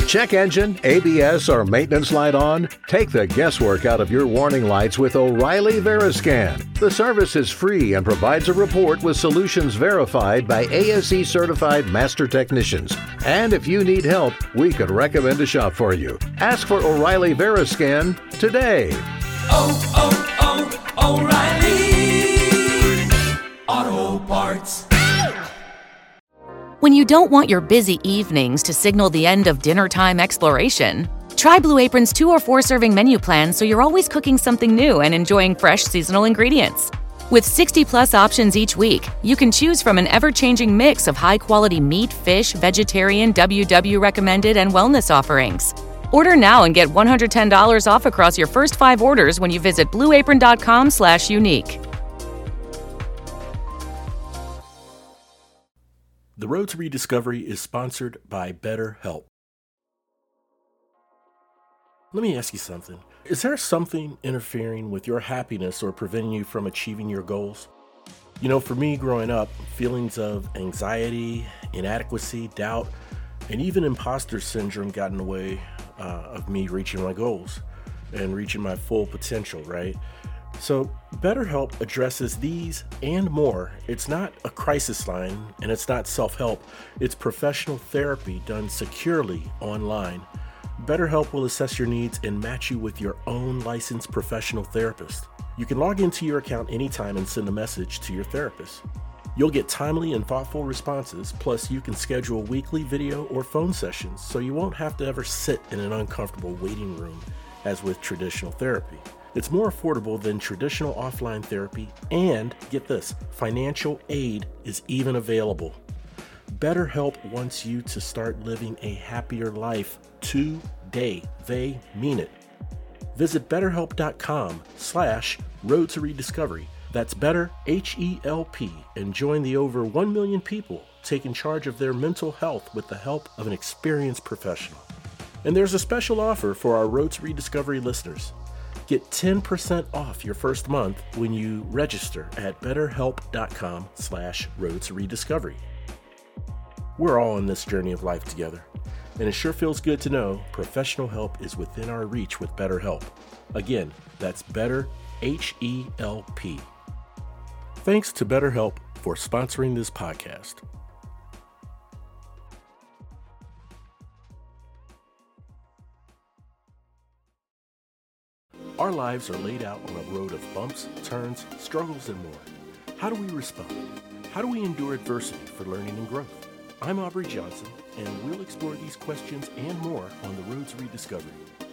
Check engine, ABS, or maintenance light on? Take the guesswork out of your warning lights with O'Reilly Veriscan. The service is free and provides a report with solutions verified by ASE certified master technicians. And if you need help, we could recommend a shop for you. Ask for O'Reilly Veriscan today. O'Reilly Auto Parts. When you don't want your busy evenings to signal the end of dinner time exploration, try Blue Apron's 2 or 4 serving menu plan so you're always cooking something new and enjoying fresh seasonal ingredients. With 60-plus options each week, you can choose from an ever-changing mix of high-quality meat, fish, vegetarian, WW recommended, and wellness offerings. Order now and get $110 off across your first 5 orders when you visit blueapron.com/unique. The Road to Rediscovery is sponsored by BetterHelp. Let me ask you something. Is there something interfering with your happiness or preventing you from achieving your goals? You know, for me growing up, feelings of anxiety, inadequacy, doubt, and even imposter syndrome got in the way of me reaching my goals and reaching my full potential, right? So BetterHelp addresses these and more. It's not a crisis line and it's not self-help. It's professional therapy done securely online. BetterHelp will assess your needs and match you with your own licensed professional therapist. You can log into your account anytime and send a message to your therapist. You'll get timely and thoughtful responses, plus you can schedule weekly video or phone sessions so you won't have to ever sit in an uncomfortable waiting room as with traditional therapy. It's more affordable than traditional offline therapy, and get this, financial aid is even available. BetterHelp wants you to start living a happier life today. They mean it. Visit betterhelp.com/road to rediscovery. That's better, HELP, and join the over 1 million people taking charge of their mental health with the help of an experienced professional. And there's a special offer for our Road to Rediscovery listeners. Get 10% off your first month when you register at betterhelp.com/road to rediscovery. We're all on this journey of life together, and it sure feels good to know professional help is within our reach with BetterHelp. Again, that's better, HELP. Thanks to BetterHelp for sponsoring this podcast. Our lives are laid out on a road of bumps, turns, struggles, and more. How do we respond? How do we endure adversity for learning and growth? I'm Aubrey Johnson, and we'll explore these questions and more on the Road to Rediscovery.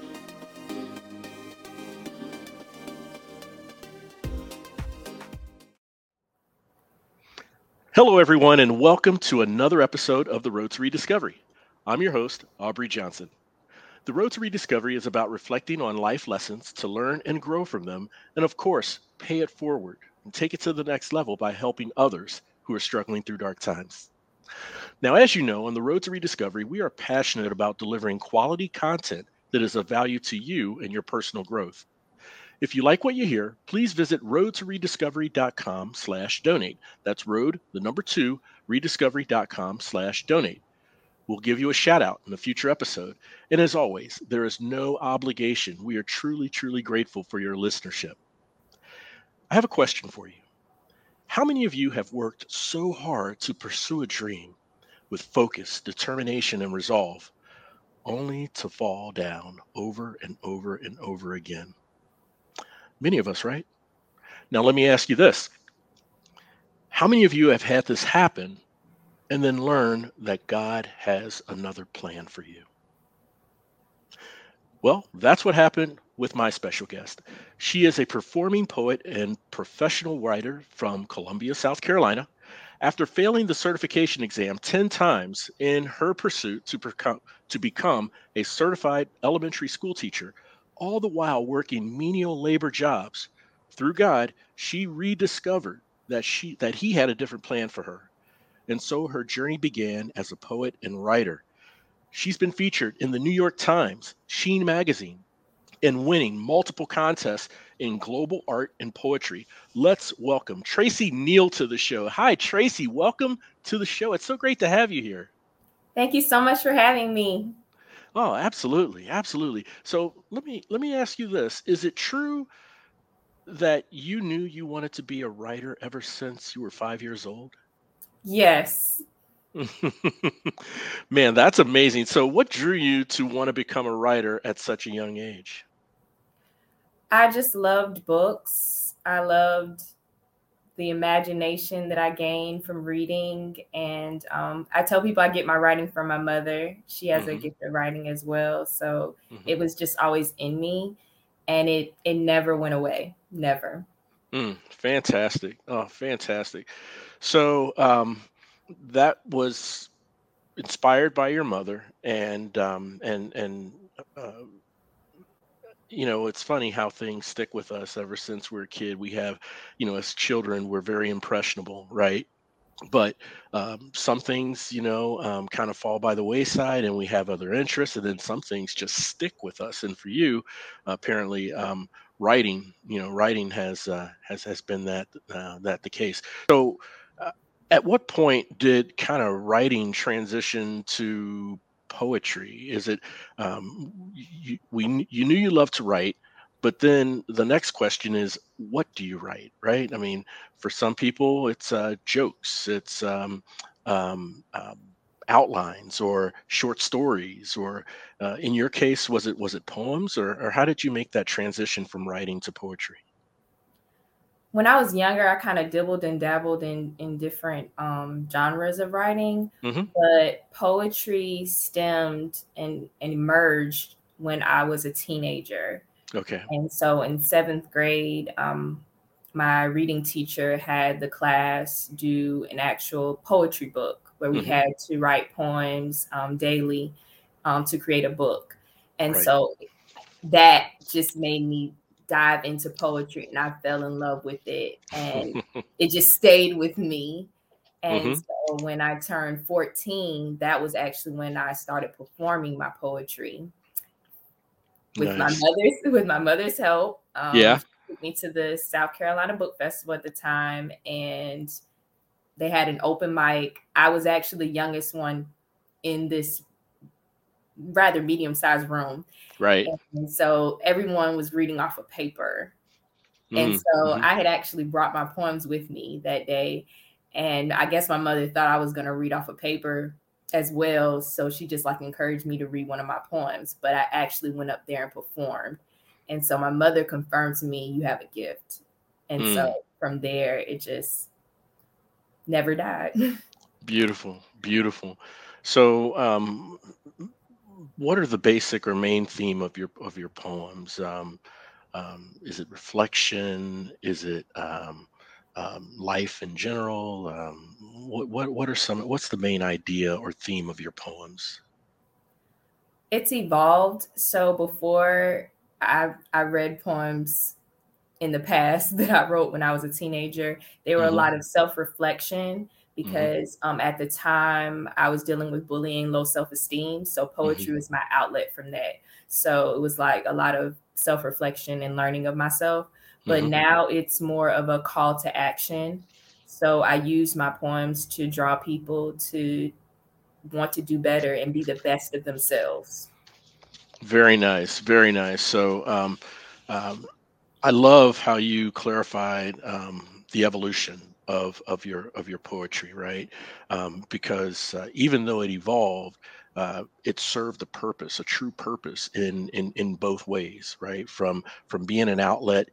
Hello, everyone, and welcome to another episode of the Road to Rediscovery. I'm your host, Aubrey Johnson. The Road to Rediscovery is about reflecting on life lessons to learn and grow from them, and of course, pay it forward and take it to the next level by helping others who are struggling through dark times. Now, as you know, on the Road to Rediscovery, we are passionate about delivering quality content that is of value to you and your personal growth. If you like what you hear, please visit roadtorediscovery.com/donate. That's road, the number 2, rediscovery.com/donate. We'll give you a shout out in a future episode. And as always, there is no obligation. We are truly, truly grateful for your listenership. I have a question for you. How many of you have worked so hard to pursue a dream with focus, determination, and resolve, only to fall down over and over and over again? Many of us, right? Now, let me ask you this. How many of you have had this happen and then learn that God has another plan for you? Well, that's what happened with my special guest. She is a performing poet and professional writer from Columbia, South Carolina. After failing the certification exam 10 times in her pursuit to become a certified elementary school teacher, all the while working menial labor jobs, through God, she rediscovered that he had a different plan for her. And so her journey began as a poet and writer. She's been featured in the New York Times, Sheen Magazine, and winning multiple contests in global art and poetry. Let's welcome Tracy Neal to the show. Hi, Tracy. Welcome to the show. It's so great to have you here. Thank you so much for having me. Oh, absolutely, absolutely. So let me ask you this: is it true that you knew you wanted to be a writer ever since you were 5 years old? Yes. Man, that's amazing. So, what drew you to want to become a writer at such a young age? I just loved books. I loved the imagination that I gained from reading. And I tell people I get my writing from my mother. She has a Hmm. gift of writing as well. So Hmm. it was just always in me. And it never went away. Never. Fantastic. Oh, fantastic. So, that was inspired by your mother, and uh, it's funny how things stick with us ever since we're a kid. We have, as children, we're very impressionable, right? But some things, kind of fall by the wayside, and we have other interests, and then some things just stick with us. And for you, apparently, writing has been that the case. So, uh, at what point did kind of writing transition to poetry? Is it you knew you loved to write, but then the next question is, what do you write? Right? I mean, for some people, it's jokes, it's outlines or short stories, or in your case, was it poems, or how did you make that transition from writing to poetry? When I was younger, I kind of dibbled and dabbled in different genres of writing, Hmm. but poetry stemmed and emerged when I was a teenager. Okay. And so in seventh grade, my reading teacher had the class do an actual poetry book where we Hmm. had to write poems daily to create a book. And Right. so that just made me dive into poetry and I fell in love with it. And it just stayed with me. And Hmm. so when I turned 14, that was actually when I started performing my poetry with my Nice. mother's help. Yeah. She took me to the South Carolina Book Festival at the time, and they had an open mic. I was actually the youngest one in this rather medium sized room, Right. and so everyone was reading off of paper. And so Mm-hmm. I had actually brought my poems with me that day, and I guess my mother thought I was going to read off of paper as well, so she just like encouraged me to read one of my poems, but I actually went up there and performed. And so my mother confirmed to me, you have a gift. And so Mm. from there it just never died. Beautiful, beautiful. So, what are the basic or main theme of your poems? Is it reflection? Is it life in general? What are some? What's the main idea or theme of your poems? It's evolved. So before I read poems in the past that I wrote when I was a teenager, they were a Hmm. lot of self-reflection Hmm. because at the time I was dealing with bullying, low self-esteem. So Hmm. poetry was my outlet from that. So it was like a lot of self-reflection and learning of myself. But Hmm. now it's more of a call to action. So I use my poems to draw people to want to do better and be the best of themselves. Very nice, very nice. So, um, I love how you clarified the evolution of your poetry, right? Because even though it evolved, it served a purpose, a true purpose in both ways, right? From being an outlet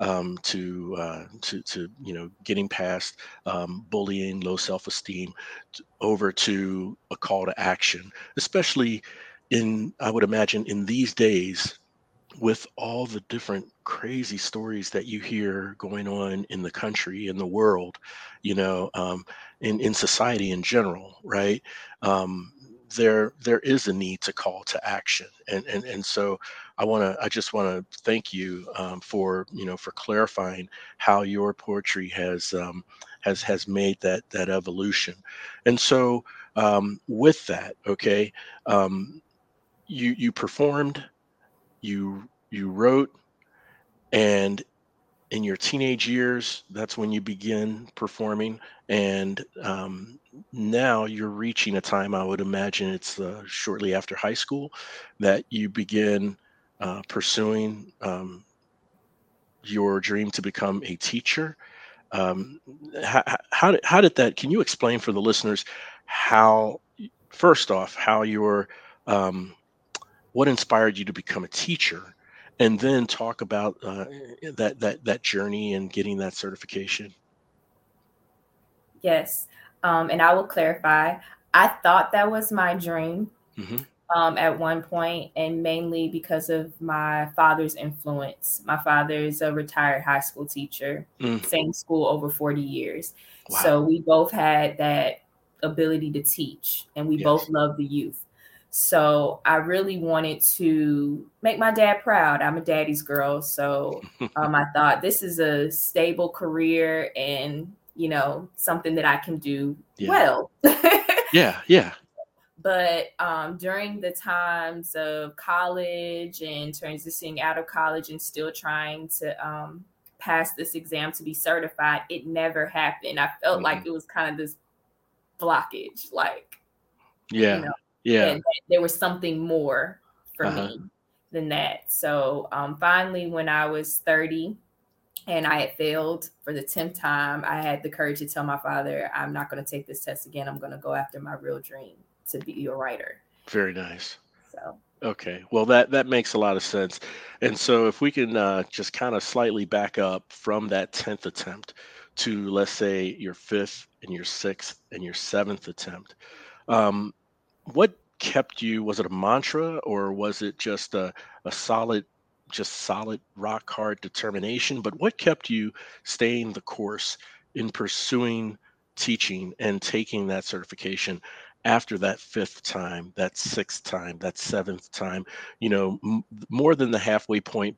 to getting past bullying, low self esteem, over to a call to action, especially in, I would imagine, in these days, with all the different crazy stories that you hear going on in the country, in the world, in society in general, right? Um, there is a need to call to action, and so I just want to thank you for clarifying how your poetry has made that evolution. And so, with that, okay, um, you performed, you wrote, and in your teenage years, that's when you begin performing, and now you're reaching a time. I would imagine it's shortly after high school that you begin pursuing your dream to become a teacher. Um, how did that? Can you explain for the listeners how, first off, how your um, what inspired you to become a teacher, and then talk about that journey and getting that certification. Yes. And I will clarify. I thought that was my dream Hmm. at one point, and mainly because of my father's influence. My father is a retired high school teacher, Mm, same school over 40 years. wow. So we both had that ability to teach, and we both Yes. loved the youth. So I really wanted to make my dad proud. I'm a daddy's girl. So I thought this is a stable career and, something that I can do Yeah. well. Yeah. Yeah. But during the times of college and transitioning out of college and still trying to pass this exam to be certified, it never happened. I felt Hmm. like it was kind of this blockage, like, you Yeah. know, Yeah. and that there was something more for Uh-huh. me than that. So finally, when I was 30 and I had failed for the 10th time, I had the courage to tell my father, I'm not going to take this test again. I'm going to go after my real dream to be a writer. Very nice. So, Okay. Well, that makes a lot of sense. And so, if we can just kind of slightly back up from that 10th attempt to, let's say, your fifth and your sixth and your seventh attempt, um, what kept you? Was it a mantra, or was it just a solid, just solid rock hard determination? But what kept you staying the course in pursuing teaching and taking that certification after that fifth time, that sixth time, that seventh time, more than the halfway point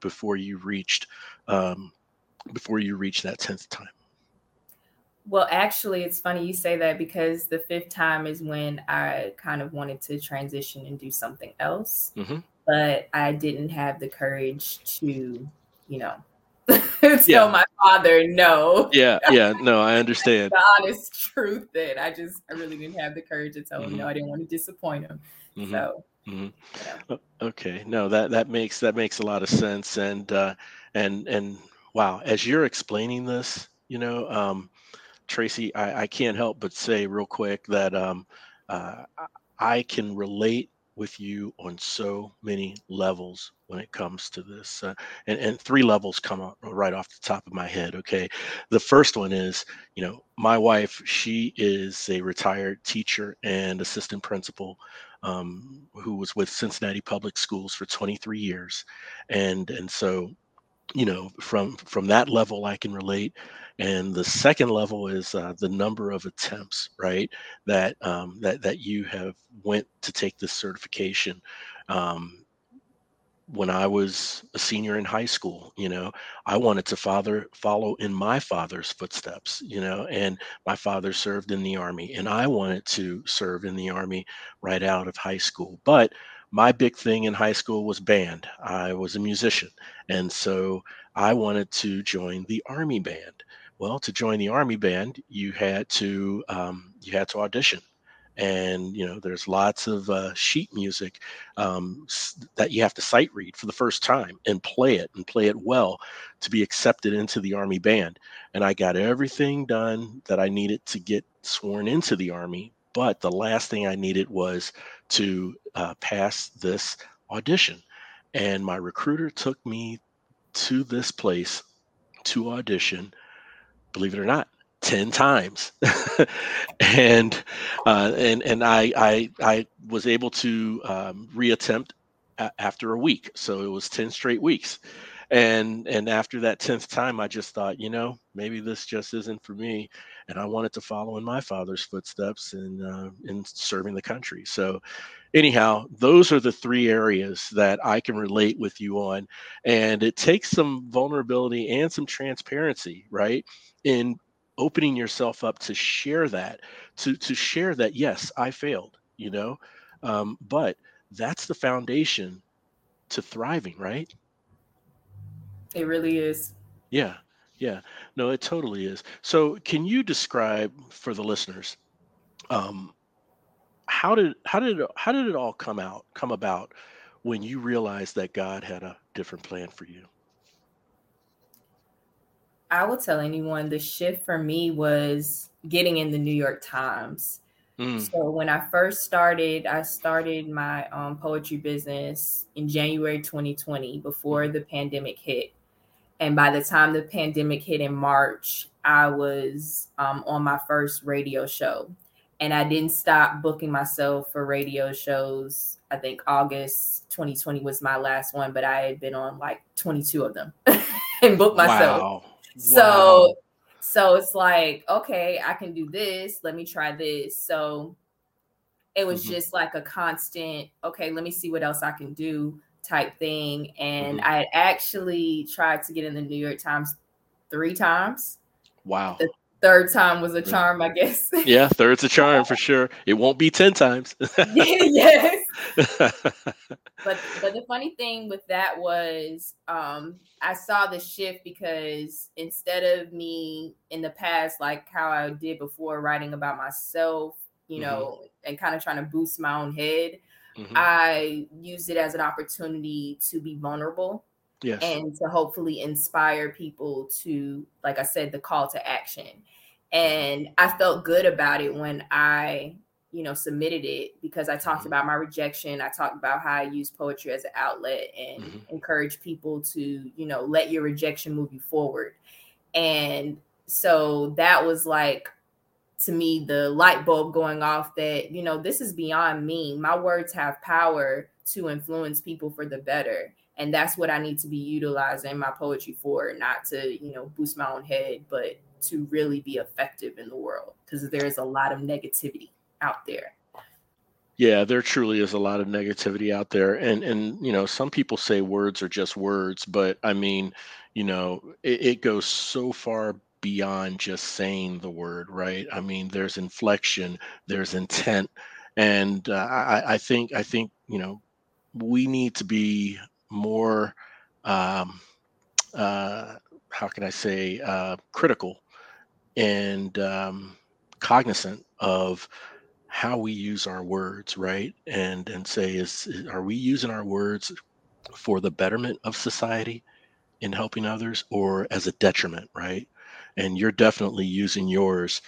um, before you reached that 10th time? well, actually, it's funny you say that because the fifth time is when I kind of wanted to transition and do something else, Hmm. but I didn't have the courage to, you know, tell Yeah. my father no. Yeah. Yeah. No, I understand. The honest truth that I really didn't have the courage to tell him no. Hmm. I didn't want to disappoint him. Hmm. So, Hmm. yeah. Okay, no, that makes a lot of sense, and wow, as you're explaining this, Tracy, I can't help but say real quick that I can relate with you on so many levels when it comes to this, and three levels come up right off the top of my head. Okay, the first one is, my wife. She is a retired teacher and assistant principal, who was with Cincinnati Public Schools for 23 years, and so from that level I can relate. And the second level is the number of attempts, right, that you have went to take this certification. Um, when I was a senior in high school, I wanted to follow in my father's footsteps, and my father served in the army, and I wanted to serve in the army right out of high school. But my big thing in high school was band. I was a musician, and so I wanted to join the army band. Well, to join the army band, you had to audition, and there's lots of sheet music that you have to sight read for the first time and play it well to be accepted into the army band. And I got everything done that I needed to get sworn into the army, but the last thing I needed was to pass this audition. And my recruiter took me to this place to audition, believe it or not, 10 times. And I was able to reattempt after a week, so it was 10 straight weeks. And after that 10th time, I just thought, maybe this just isn't for me, and I wanted to follow in my father's footsteps in serving the country. So anyhow, those are the three areas that I can relate with you on. And it takes some vulnerability and some transparency, right? In opening yourself up to share that, to share that, yes, I failed, but that's the foundation to thriving, right? It really is. Yeah. Yeah. No, it totally is. So, can you describe for the listeners, um, how did it all come about when you realized that God had a different plan for you? I would tell anyone the shift for me was getting in the New York Times. Mm, So when I started my poetry business in January 2020 before mhm. the pandemic hit. And by the time the pandemic hit in March, I was on my first radio show. And I didn't stop booking myself for radio shows. I think August 2020 was my last one, but I had been on like 22 of them and booked myself. Wow. So Wow. it's like, okay, I can do this. Let me try this. So it was Hmm. just like a constant, okay, let me see what else I can do type thing. And Hmm. I had actually tried to get in the New York Times 3 times. Wow. The third time was a Really? charm, I guess. Yeah, third's a charm for sure. It won't be 10 times. Yes. But the funny thing with that was I saw the shift because instead of me in the past, like how I did before, writing about myself, Hmm. and kind of trying to boost my own head, Hmm. I used it as an opportunity to be vulnerable Yes. and to hopefully inspire people to, like I said, the call to action. Hmm. And I felt good about it when I, submitted it because I talked Hmm. about my rejection. I talked about how I use poetry as an outlet and Hmm. encourage people to, let your rejection move you forward. And so that was like, to me, the light bulb going off that, this is beyond me. My words have power to influence people for the better. And that's what I need to be utilizing my poetry for, not to, boost my own head, but to really be effective in the world because there's a lot of negativity out there. Yeah, there truly is a lot of negativity out there. And some people say words are just words, but I mean, it goes so far beyond just saying the word, right? I mean, there's inflection, there's intent, and I think we need to be more, um, uh, how can I say, critical and cognizant of how we use our words, right? And say, are we using our words for the betterment of society in helping others, or as a detriment, right? And you're definitely using yours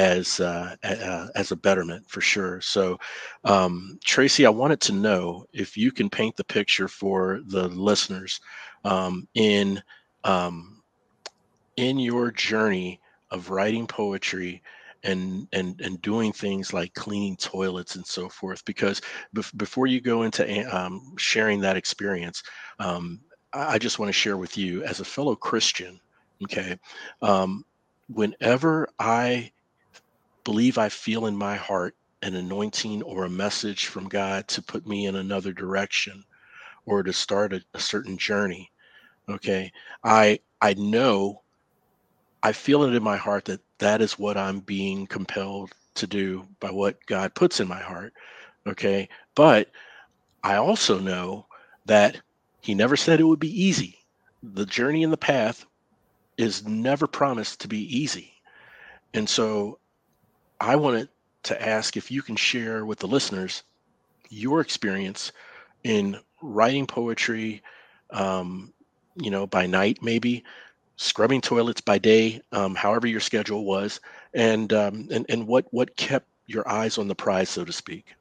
as a betterment for sure. So, Tracy, I wanted to know if you can paint the picture for the listeners, in um, your journey of writing poetry and doing things like cleaning toilets and so forth, because before you go into sharing that experience, um, I just want to share with you as a fellow Christian, okay, um, whenever I believe I feel in my heart an anointing or a message from God to put me in another direction or to start a certain journey, okay, I know, I feel it in my heart that that is what I'm being compelled to do by what God puts in my heart. Okay. But I also know that He never said it would be easy. The journey and the path is never promised to be easy. And so I wanted to ask if you can share with the listeners your experience in writing poetry, um, by night, maybe scrubbing toilets by day, however your schedule was, and what kept your eyes on the prize, so to speak.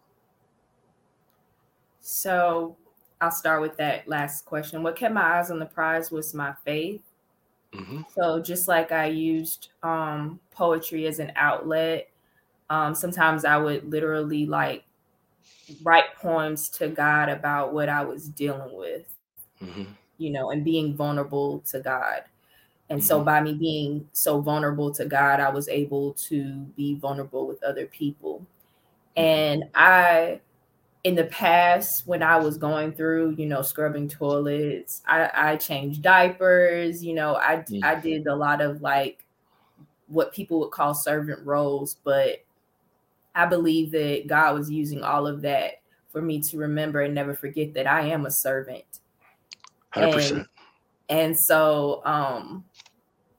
So I'll start with that last question. What kept my eyes on the prize was my faith. Hmm. So just like I used poetry as an outlet, sometimes I would literally like write poems to God about what I was dealing with, Hmm. and being vulnerable to God. And so Hmm. by me being so vulnerable to God, I was able to be vulnerable with other people. Hmm. And in the past, when I was going through, scrubbing toilets, I changed diapers, I did a lot of like what people would call servant roles, but I believe that God was using all of that for me to remember and never forget that I am a servant. And 100%. and so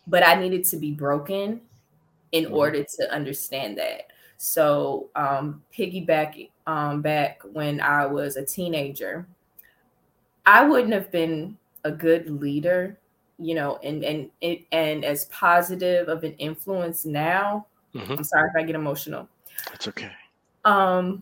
but I needed to be broken in Mhm. order to understand that. So, piggyback back when I was a teenager, I wouldn't have been a good leader, and as positive of an influence now. Mhm. I'm sorry if I get emotional. That's okay. Um,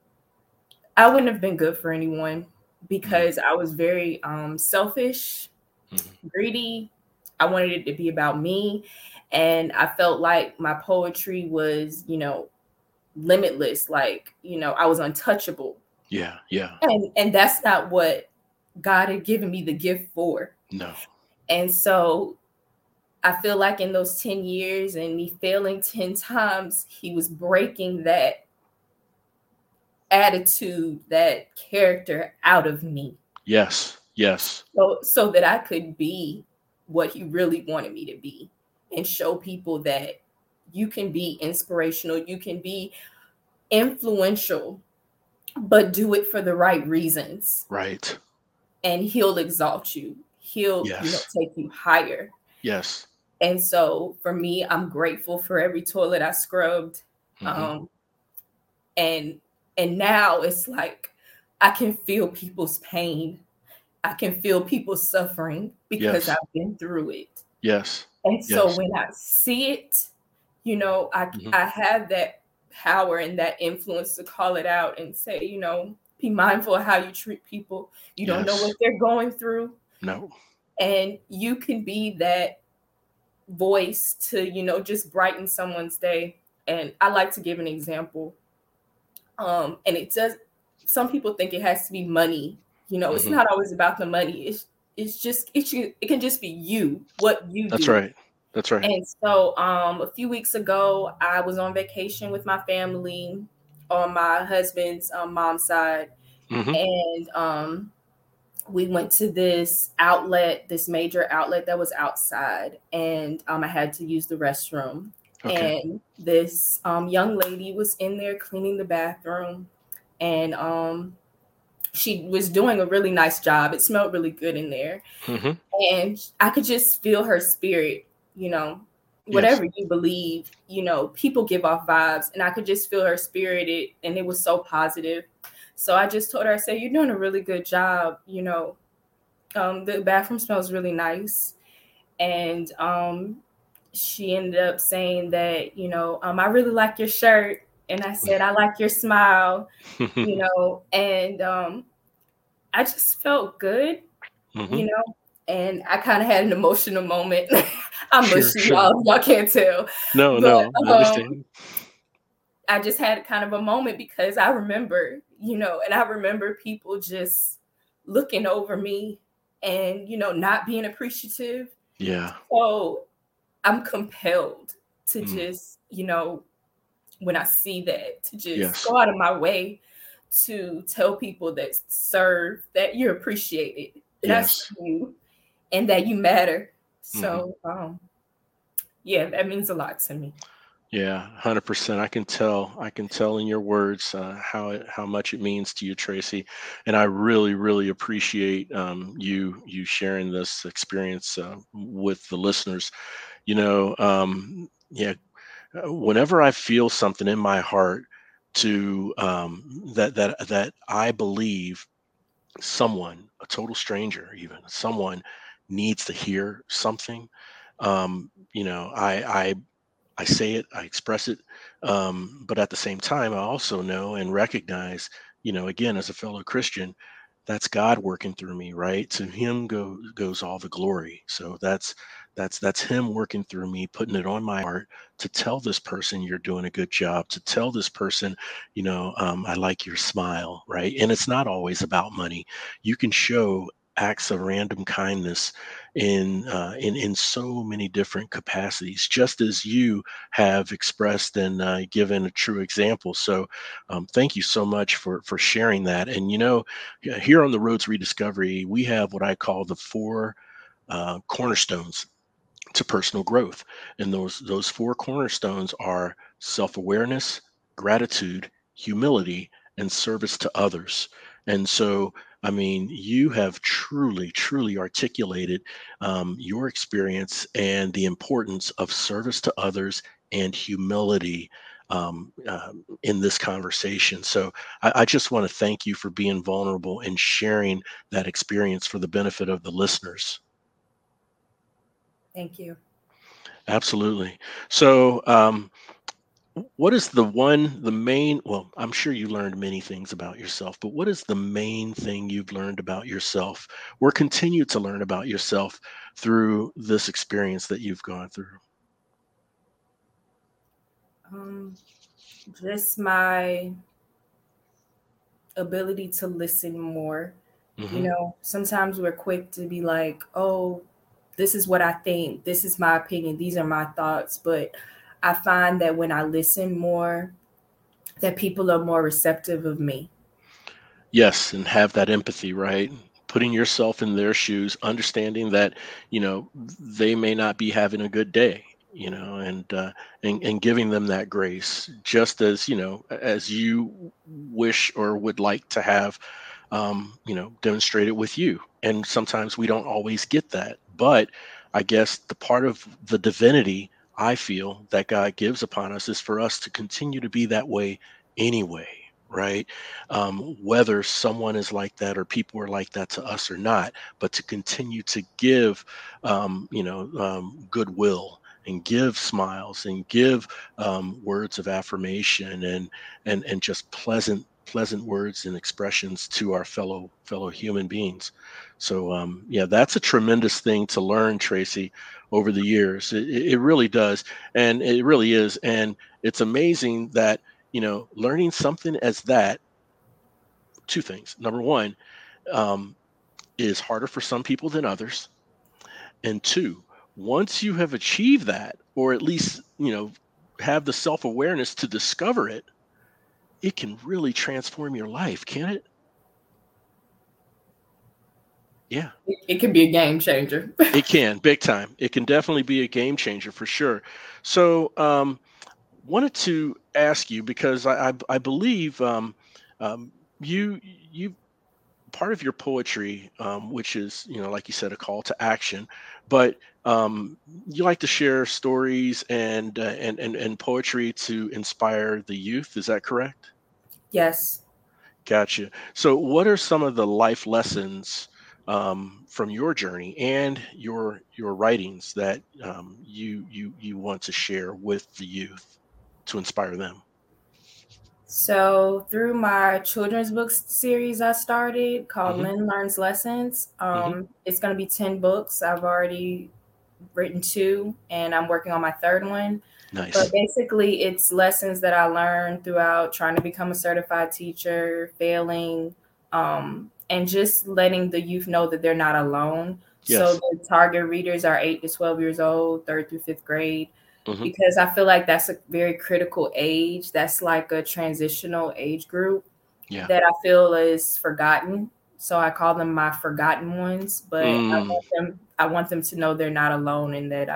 I wouldn't have been good for anyone Mhm. because I was very selfish, Mhm. greedy. I wanted it to be about me. And I felt like my poetry was, limitless. Like, I was untouchable. Yeah, yeah. And that's not what God had given me the gift for. No. And so I feel like in those 10 years and me failing 10 times, he was breaking that attitude, that character out of me. Yes, yes. So that I could be what he really wanted me to be and show people that you can be inspirational, you can be influential, but do it for the right reasons. Right. And he'll exalt you. He'll, Yes. take you higher. Yes. And so for me, I'm grateful for every toilet I scrubbed. Mhm. Um, and and now it's like I can feel people's pain. I can feel people suffering because Yes. I've been through it. Yes. And so Yes. when I see it, Mhm. I have that power and that influence to call it out and say, be mindful of how you treat people. You don't know Yes. what they're going through. No. And you can be that voice to, just brighten someone's day. And I like to give an example. And it does, some people think it has to be money. It's Mhm. not always about the money. It can just be you, what you That's do. right. That's right. And so a few weeks ago, I was on vacation with my family on my husband's mom's side. Mhm. And we went to this outlet, this major outlet that was outside. And I had to use the restroom. Okay. And this young lady was in there cleaning the bathroom. And she was doing a really nice job. It smelled really good in there. Mhm. And I could just feel her spirit, you know, Yes. whatever you believe, people give off vibes, and I could just feel her spirit, and it was so positive. So I just told her, I said, "You're doing a really good job, the bathroom smells really nice." And she ended up saying that, "I really like your shirt." And I said, "I like your smile," and I just felt good, Mhm. you know, and I kind of had an emotional moment. I'm Sure, mushy, sure. y'all can't tell, No, but no, I understand. I just had kind of a moment because I remember, and I remember people just looking over me and, not being appreciative. Yeah. So I'm compelled to Mm. just, when I see that, to just Yes. go out of my way to tell people that serve that you're appreciated, that I see Yes. you, and that you matter. Mhm. So, yeah, that means a lot to me. Yeah, 100%. I can tell in your words how much it means to you, Tracy, and I really, really appreciate you sharing this experience with the listeners. Yeah, whenever I feel something in my heart to that I believe someone, a total stranger, even someone needs to hear something. I say it, I express it, but at the same time, I also know and recognize, again, as a fellow Christian, that's God working through me, right? To Him goes all the glory. So that's Him working through me, putting it on my heart to tell this person you're doing a good job, to tell this person, I like your smile, right? And it's not always about money. You can show acts of random kindness in so many different capacities, just as you have expressed and given a true example. So, thank you so much for sharing that. And here on the Roads Rediscovery, we have what I call the four cornerstones to personal growth, and those four cornerstones are self-awareness, gratitude, humility, and service to others. And so I mean, you have truly, truly articulated your experience and the importance of service to others and humility in this conversation. So I just want to thank you for being vulnerable and sharing that experience for the benefit of the listeners. Thank you. Absolutely. So, what is the main, well, I'm sure you learned many things about yourself, but what is the main thing you've learned about yourself or continue to learn about yourself through this experience that you've gone through? Um, just my ability to listen more. Hmm. Sometimes we're quick to be like, oh, this is what I think, this is my opinion, these are my thoughts. But I find that when I listen more, that people are more receptive of me. Yes, and have that empathy, right? Putting yourself in their shoes, understanding that, they may not be having a good day, and giving them that grace, just as, as you wish or would like to have, demonstrated with you. And sometimes we don't always get that. But I guess the part of the divinity I feel that God gives upon us is for us to continue to be that way anyway, right? Whether someone is like that or people are like that to us or not, but to continue to give, goodwill and give smiles and give words of affirmation and just pleasant words and expressions to our fellow human beings. So yeah, that's a tremendous thing to learn, Tracy, over the years. It really does, and it really is, and it's amazing that learning something as that. Two things. Number one, um, is harder for some people than others, and two, once you have achieved that, or at least have the self awareness to discover it, it can really transform your life, can it? Yeah, It can be a game changer. it can, big time. It can definitely be a game changer for sure. So, wanted to ask you because I believe um, you part of your poetry, which is, like you said, a call to action, but you like to share stories and poetry to inspire the youth. Is that correct? Yes. Gotcha. So, what are some of the life lessons from your journey and your writings that you want to share with the youth to inspire them? So through my children's books series I started called Hmm. Lynn Learns Lessons, Hmm. it's going to be 10 books. I've already written two and I'm working on my third one. But Nice. basically, it's lessons that I learned throughout trying to become a certified teacher, failing, and just letting the youth know that they're not alone. So Yes. the target readers are 8 to 12 years old, third through fifth grade, Hmm. because I feel like that's a very critical age. That's like a transitional age group Yeah. that I feel is forgotten. So I call them my forgotten ones, but Mm, I want them to know they're not alone and that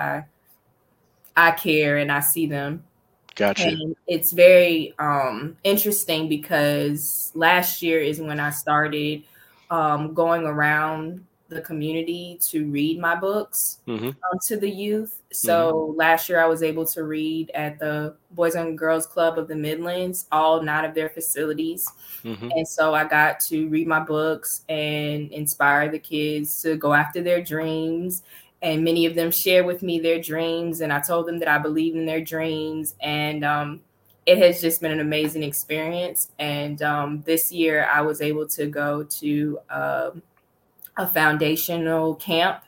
I care and I see them. gotcha. And it's very interesting because last year is when I started going around the community to read my books Hmm. to the youth. Hmm. So last year I was able to read at the Boys and Girls Club of the Midlands, all 9 of their facilities. Hmm. And so I got to read my books and inspire the kids to go after their dreams. And many of them shared with me their dreams. And I told them that I believe in their dreams. And it has just been an amazing experience. And this year I was able to go to a foundational camp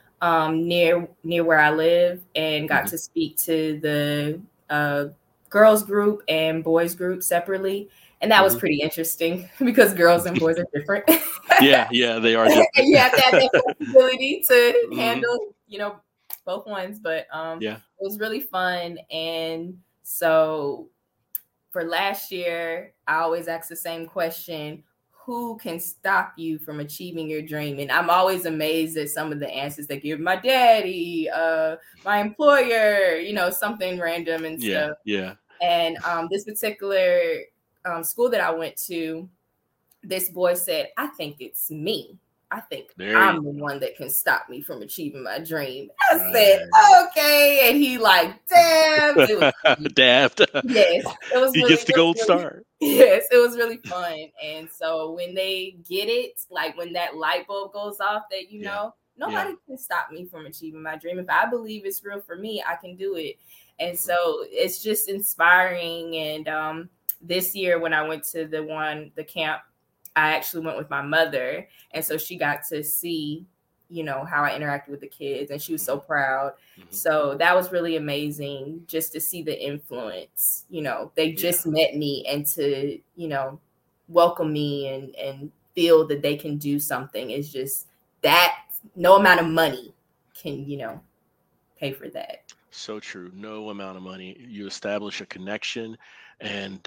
near where I live and got Hmm. to speak to the girls group and boys group separately. And that was Hmm. pretty interesting because girls and boys are different. Yeah, yeah, they are And different. you have to have that flexibility to Hmm. handle, both ones. But Yeah. it was really fun. And so for last year, I always ask the same question: who can stop you from achieving your dream? And I'm always amazed at some of the answers they give. My daddy, my employer, something random and Yeah. stuff. Yeah. And this particular school that I went to, this boy said, I think it's me. I think There you I'm the one that can stop me from achieving my dream. I said, Right. okay. And he like, damn. It was really, Daft. yes, it was He really, gets the it was gold really, star. yes, it was really fun. And so when they get it, like when that light bulb goes off that, Yeah. nobody can stop me from achieving my dream. If I believe it's real for me, I can do it. And so it's just inspiring. And this year when I went to the camp, I actually went with my mother. And so she got to see, how I interacted with the kids, and she was so proud. So that was really amazing just to see the influence. They just met me, and to, welcome me and feel that they can do something is just that no amount of money can, pay for that. So true. No amount of money. You establish a connection, and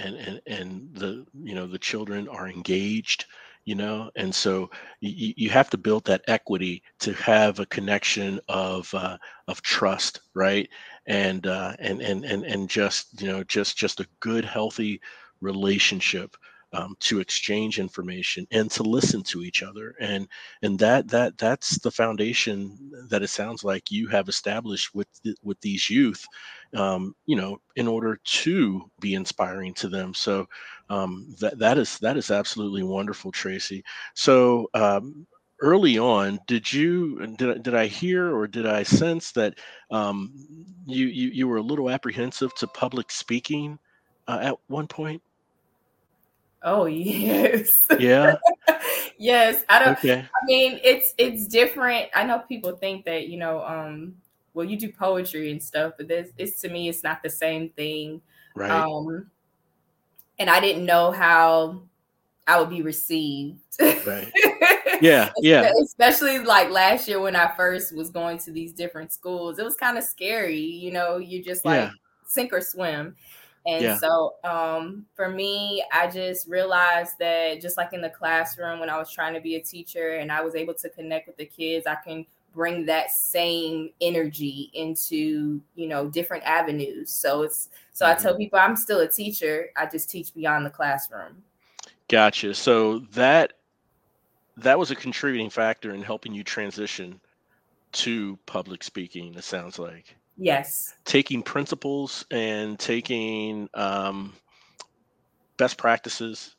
the children are engaged. And so you have to build that equity to have a connection of trust, right? And just a good, healthy relationship, to exchange information and to listen to each other, and that's the foundation that it sounds like you have established with these youth, in order to be inspiring to them. So that is absolutely wonderful, Tracy. So early on, did I hear or did I sense that you were a little apprehensive to public speaking at one point? Oh, yes. Yeah. Yes. I Okay. mean, it's different. I know people think that, well, you do poetry and stuff, but it's to me, it's not the same thing. Right. Um, and I didn't know how I would be received. Right. Yeah. Yeah. Especially like last year when I first was going to these different schools, it was kind of scary. You just like Yeah. sink or swim. And Yeah. so for me, I just realized that just like in the classroom when I was trying to be a teacher and I was able to connect with the kids, I can bring that same energy into, different avenues. So I Mhm. tell people I'm still a teacher. I just teach beyond the classroom. Gotcha. So that was a contributing factor in helping you transition to public speaking, it sounds like. Yes. Taking principles and taking best practices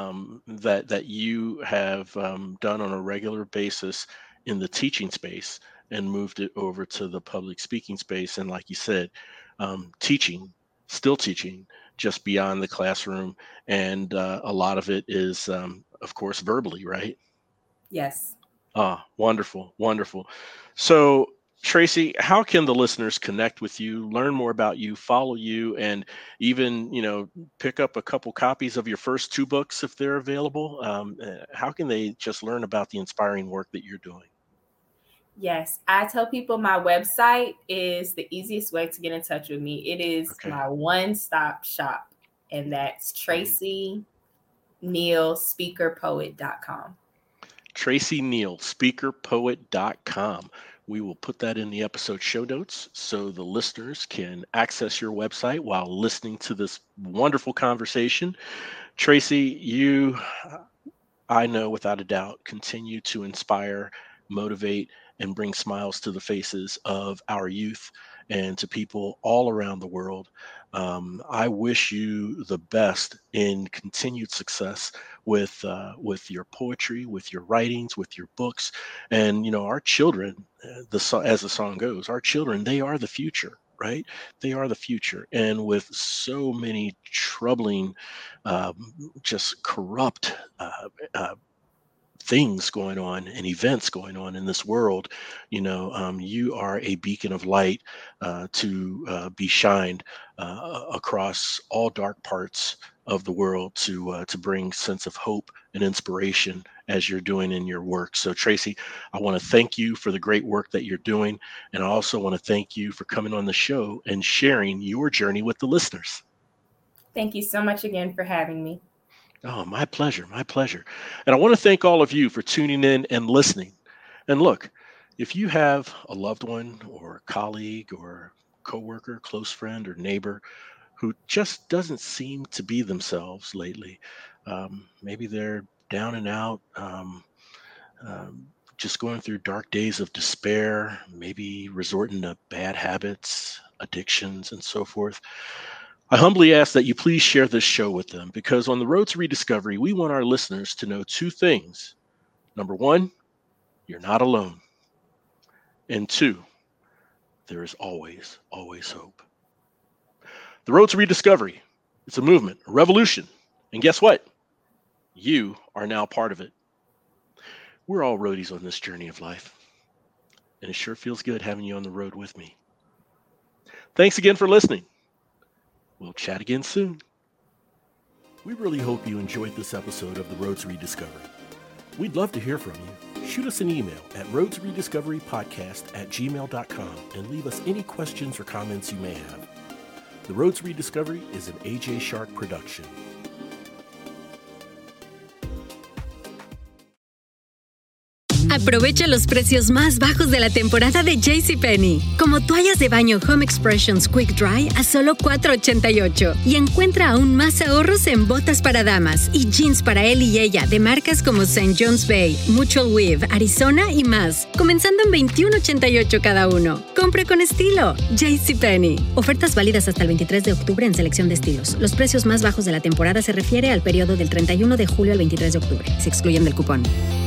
that you have done on a regular basis in the teaching space and moved it over to the public speaking space. And like you said, teaching, still teaching, just beyond the classroom. And a lot of it is, of course, verbally, right? Yes. Ah, wonderful, wonderful. So, Tracy, how can the listeners connect with you, learn more about you, follow you, and even, pick up a couple copies of your first two books if they're available? How can they just learn about the inspiring work that you're doing? Yes, I tell people my website is the easiest way to get in touch with me. It is Okay. my one-stop shop, and that's Tracy Neal speakerpoet.com. Tracy Neal, speakerpoet.com. We will put that in the episode show notes so the listeners can access your website while listening to this wonderful conversation. Tracy, you, I know without a doubt, continue to inspire, motivate, and bring smiles to the faces of our youth and to people all around the world. I wish you the best in continued success with your poetry, with your writings, with your books, and our children. As the song goes, our children, they are the future. Right, they are the future, and with so many troubling, just corrupt uh, things going on and events going on in this world, you are a beacon of light to be shined across all dark parts of the world to bring sense of hope and inspiration as you're doing in your work. So Tracy, I want to thank you for the great work that you're doing, and I also want to thank you for coming on the show and sharing your journey with the listeners. Thank you so much again for having me. Oh, my pleasure. My pleasure. And I want to thank all of you for tuning in and listening. And look, if you have a loved one or a colleague or coworker, close friend or neighbor who just doesn't seem to be themselves lately. Maybe they're down and out, just going through dark days of despair, maybe resorting to bad habits, addictions, and so forth. I humbly ask that you please share this show with them, because on the road to rediscovery, we want our listeners to know two things. Number one, you're not alone. And two, there is always, always hope. The road to rediscovery, it's a movement, a revolution. And guess what? You are now part of it. We're all roadies on this journey of life, and it sure feels good having you on the road with me. Thanks again for listening. We'll chat again soon. We really hope you enjoyed this episode of The Road to Rediscovery. We'd love to hear from you. Shoot us an email at roadtorediscoverypodcast@gmail.com and leave us any questions or comments you may have. The Road to Rediscovery is an AJ Shark production. Aprovecha los precios más bajos de la temporada de JCPenney. Como toallas de baño Home Expressions Quick Dry a solo $4.88. Y encuentra aún más ahorros en botas para damas y jeans para él y ella de marcas como St. John's Bay, Mutual Weave, Arizona y más. Comenzando en $21.88 cada uno. Compre con estilo. JCPenney. Ofertas válidas hasta el 23 de octubre en selección de estilos. Los precios más bajos de la temporada se refiere al periodo del 31 de julio al 23 de octubre. Se excluyen del cupón.